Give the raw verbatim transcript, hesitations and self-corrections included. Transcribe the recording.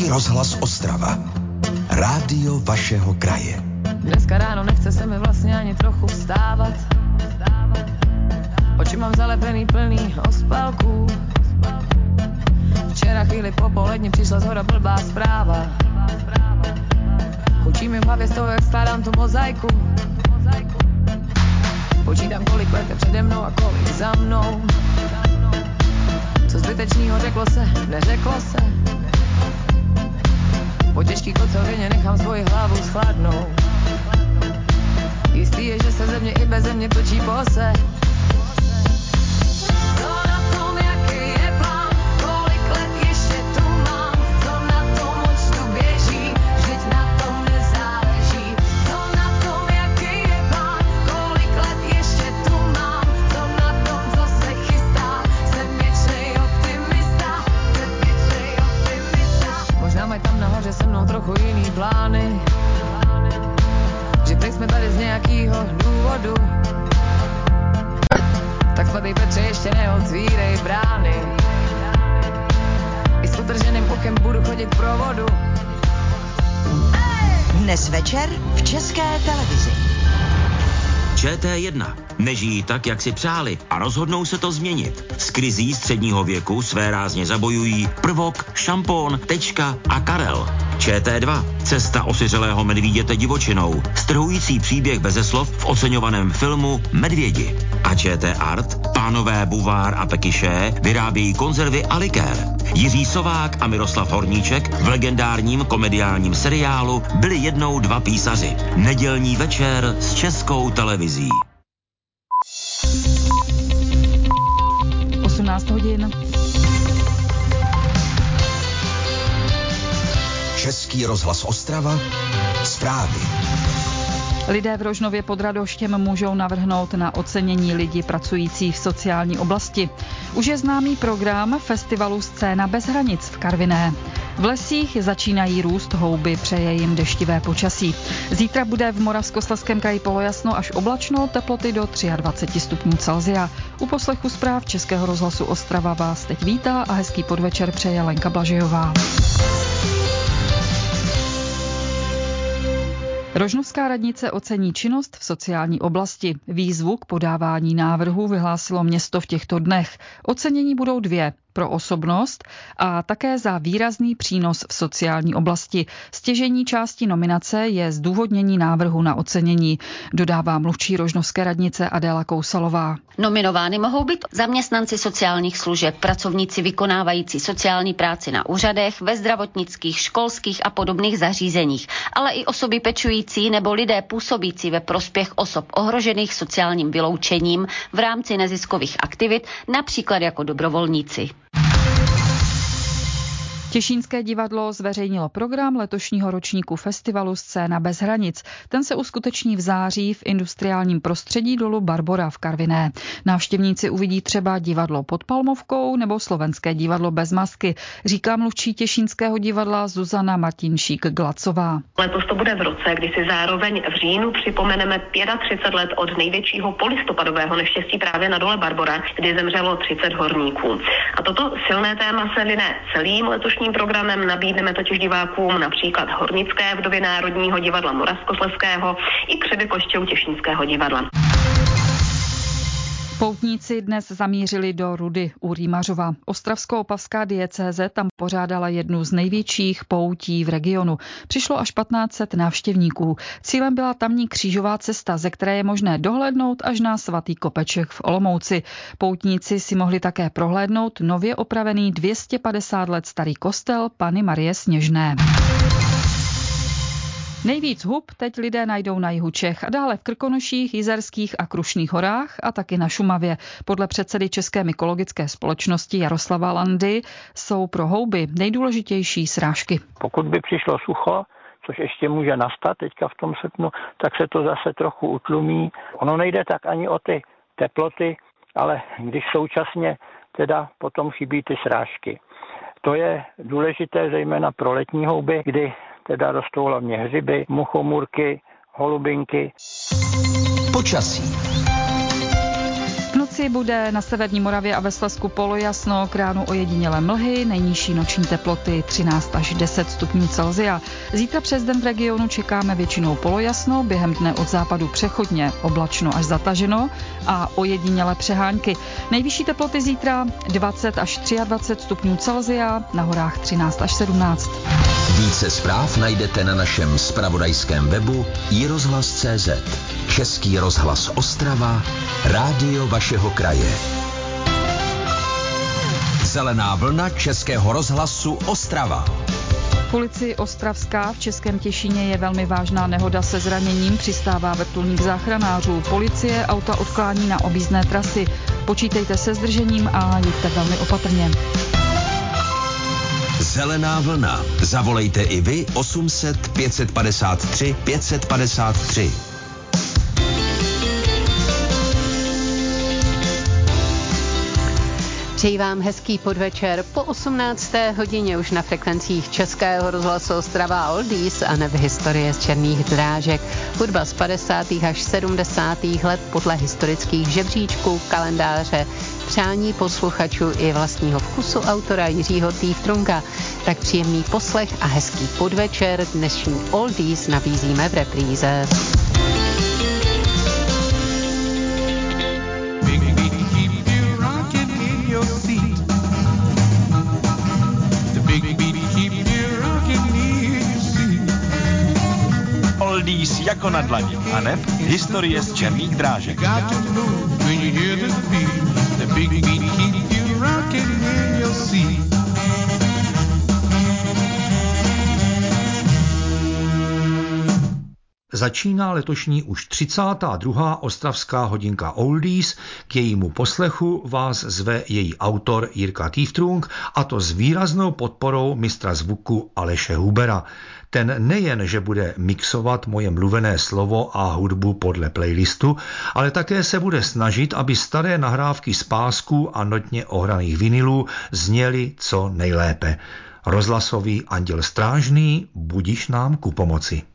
Český rozhlas Ostrava. Rádio vašeho kraje. Dneska ráno nechce se mi vlastně ani trochu vstávat. Oči mám zalepený plný ospalků. Včera chvíli po poledni přišla zhora blbá zpráva. Hučí mi v hlavě z toho, jak skládám tu mozaiku. Počítám, kolik let je přede mnou a kolik za mnou. Co zbytečnýho řeklo se, neřeklo se. Po těžký kocovině nechám svoji hlavu schladnout. Jistý je, že se země i bez země točí po ose. Se mnou trochu jiný plány, že teď jsme tady z nějakýho důvodu. Tak svatý Petře, ještě neotvírej brány. I s utrženým okem budu chodit k provodu. Dnes večer v České televizi. Č T jedna. Nežijí tak, jak si přáli a rozhodnou se to změnit. S krizí středního věku své rázně zabojují Prvok, Šampón, Tečka a Karel. Č T dva. Cesta osiřelého medvíděte divočinou. Strhující příběh beze slov v oceňovaném filmu Medvědi. A Č T Art. Pánové Buvár a Pekyše vyrábějí konzervy a likér. Jiří Sovák a Miroslav Horníček v legendárním komediálním seriálu Byli jednou dva písaři. Nedělní večer s Českou televizí. osmnáct hodin. Český rozhlas Ostrava. Zprávy. Lidé v Rožnově pod Radoštěm můžou navrhnout na ocenění lidi pracující v sociální oblasti. Už je známý program festivalu Scéna bez hranic v Karviné. V lesích začínají růst houby, přeje jim deštivé počasí. Zítra bude v Moravskoslezském kraji polojasno až oblačno, teploty do dvacet tři stupňů Celsia. U poslechu zpráv Českého rozhlasu Ostrava vás teď vítá a hezký podvečer přeje Lenka Blažejová. Rožnovská radnice ocení činnost v sociální oblasti. Výzvu k podávání návrhů vyhlásilo město v těchto dnech. Ocenění budou dvě. Pro osobnost a také za výrazný přínos v sociální oblasti. Stěžejní částí nominace je zdůvodnění návrhu na ocenění, dodává mluvčí Rožnovské radnice Adéla Kousalová. Nominovány mohou být zaměstnanci sociálních služeb, pracovníci vykonávající sociální práci na úřadech, ve zdravotnických, školských a podobných zařízeních, ale i osoby pečující nebo lidé působící ve prospěch osob ohrožených sociálním vyloučením v rámci neziskových aktivit, například jako dobrovolníci. Těšínské divadlo zveřejnilo program letošního ročníku festivalu Scéna bez hranic. Ten se uskuteční v září v industriálním prostředí dolu Barbora v Karviné. Návštěvníci uvidí třeba divadlo pod Palmovkou nebo slovenské divadlo bez masky, říká mluvčí Těšínského divadla Zuzana Martinšík-Glacová. Letos to bude v roce, kdy si zároveň v říjnu připomeneme třicet pět let od největšího polistopadového neštěstí právě na dole Barbora, kdy zemřelo třicet horníků. A toto silné téma se vyne celým letošním programem, nabídneme totiž divákům například Hornické vdovy Národního divadla Moravskoslezského i Křivy koštěů Těšínského divadla. Poutníci dnes zamířili do Rudy u Rýmařova. Ostravsko-opavská diecéze tam pořádala jednu z největších poutí v regionu. Přišlo až patnáct set návštěvníků. Cílem byla tamní křížová cesta, ze které je možné dohlédnout až na svatý kopeček v Olomouci. Poutníci si mohli také prohlédnout nově opravený dvě stě padesát let starý kostel Panny Marie Sněžné. Nejvíc hub teď lidé najdou na jihu Čech a dále v Krkonoších, Jizerských a Krušných horách a taky na Šumavě. Podle předsedy České mykologické společnosti Jaroslava Landy jsou pro houby nejdůležitější srážky. Pokud by přišlo sucho, což ještě může nastat teďka v tom srpnu, tak se to zase trochu utlumí. Ono nejde tak ani o ty teploty, ale když současně teda potom chybí ty srážky. To je důležité zejména pro letní houby, kdy teda rostou hlavně hřiby, muchomůrky, holubinky. Počasí. noci bude na severní Moravě a ve Slezsku polojasno, k ránu ojedinělé mlhy, nejnižší noční teploty třináct až deset stupňů Celsia. Zítra přes den v regionu čekáme většinou polojasno, během dne od západu přechodně oblačno až zataženo a ojedinělé přehánky. Nejvyšší teploty zítra dvacet až dvacet tři stupňů Celsia, na horách třináct až sedmnáct. Více zpráv najdete na našem zpravodajském webu i rozhlas tečka cé zet. Český rozhlas Ostrava, rádio vašeho kraje. Zelená vlna Českého rozhlasu Ostrava. V ulici Ostravská v Českém Těšíně je velmi vážná nehoda se zraněním, přistává vrtulník záchranářů. Policie auta odklání na objízdné trasy. Počítejte se zdržením a jeďte velmi opatrně. Zelená vlna. Zavolejte i vy osm set pět set padesát tři pět set padesát tři. Přeji vám hezký podvečer po osmnácté hodině už na frekvencích Českého rozhlasu Ostrava Oldies a neb historie z černých drážek. Hudba z padesátých až sedmdesátých let podle historických žebříčků, kalendáře, přání posluchačů i vlastního vkusu autora Jiřího Týftrunka. Tak příjemný poslech a hezký podvečer dnešní Oldies nabízíme v repríze. Oldies jako na dlani, aneb historie z černých drážek. Začíná letošní už třicátá druhá ostravská hodinka Oldies, k jejímu poslechu vás zve její autor Jirka Týftrung, a to s výraznou podporou mistra zvuku Aleše Hubera. Ten nejen, že bude mixovat moje mluvené slovo a hudbu podle playlistu, ale také se bude snažit, aby staré nahrávky z pásků a notně ohraných vinilů zněly co nejlépe. Rozhlasový anděl strážný, budiš nám ku pomoci.